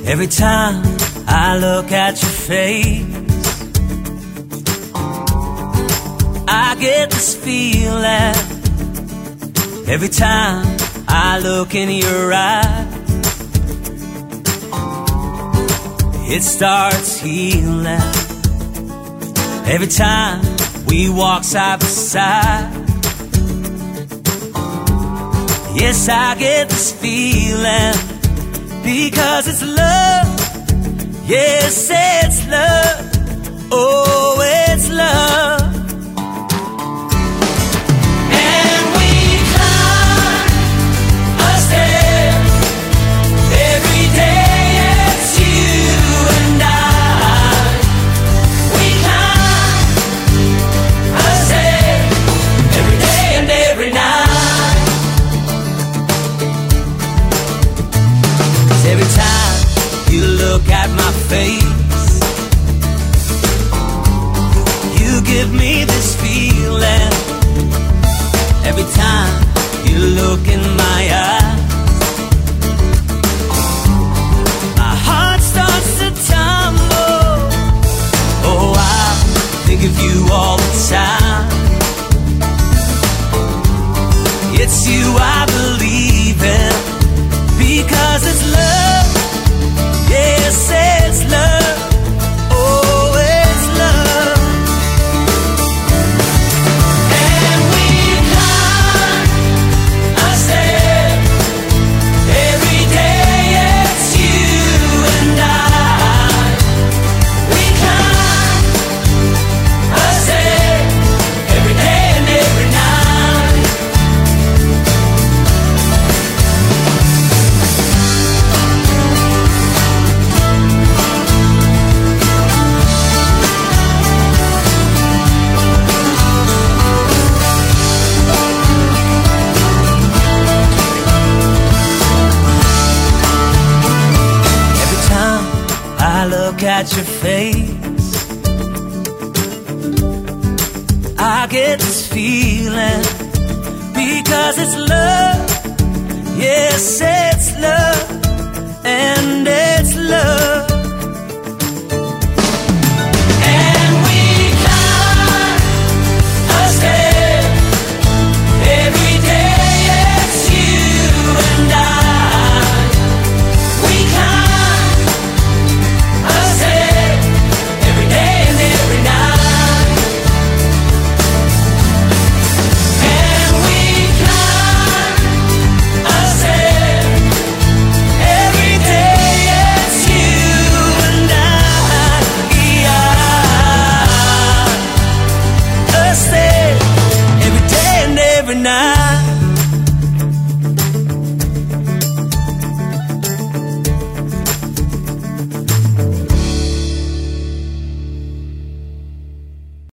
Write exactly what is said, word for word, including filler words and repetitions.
Every time I look at your face, I get this feeling. Every time I look in your eyes, it starts healing. Every time we walk side by side, yes, I get this feeling. Because it's love, yes, it's love, oh, it's love. And we climb a stair every day, it's you and I. We climb a stair every day and every night. Every time you look at my face, you give me this feeling. Every time you look in my eyes, my heart starts to tumble. Oh, I think of you all the time. It's you I believe in. Because it's love, yes, it's love, oh, it's love. And we climb a stair every day, it's you and I. We climb a stair every day and every night. I look at your face, I get this feeling. Because it's love, yes, it's love, and it's love.